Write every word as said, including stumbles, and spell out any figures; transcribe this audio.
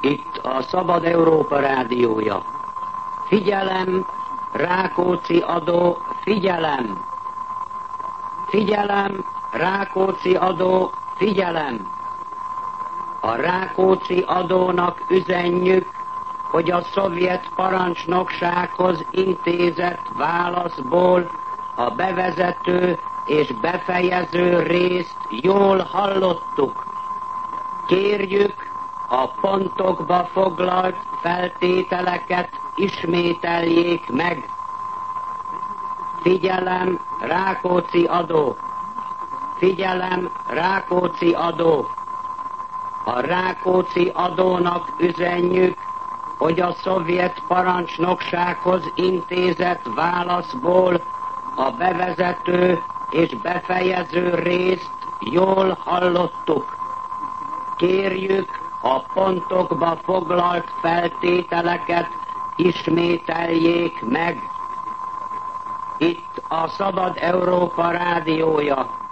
Itt a Szabad Európa rádiója. Figyelem, Rákóczi adó, figyelem! Figyelem, Rákóczi adó, figyelem! A Rákóczi adónak üzenjük, hogy a szovjet parancsnoksághoz intézett válaszból a bevezető és befejező részt jól hallottuk. Kérjük, a pontokba foglalt feltételeket ismételjék meg. Figyelem, Rákóczi adó! Figyelem, Rákóczi adó! A Rákóczi adónak üzenjük, hogy a szovjet parancsnoksághoz intézett válaszból a bevezető és befejező részt jól hallottuk. Kérjük, a pontokba foglalt feltételeket ismételjék meg. Itt a Szabad Európa rádiója.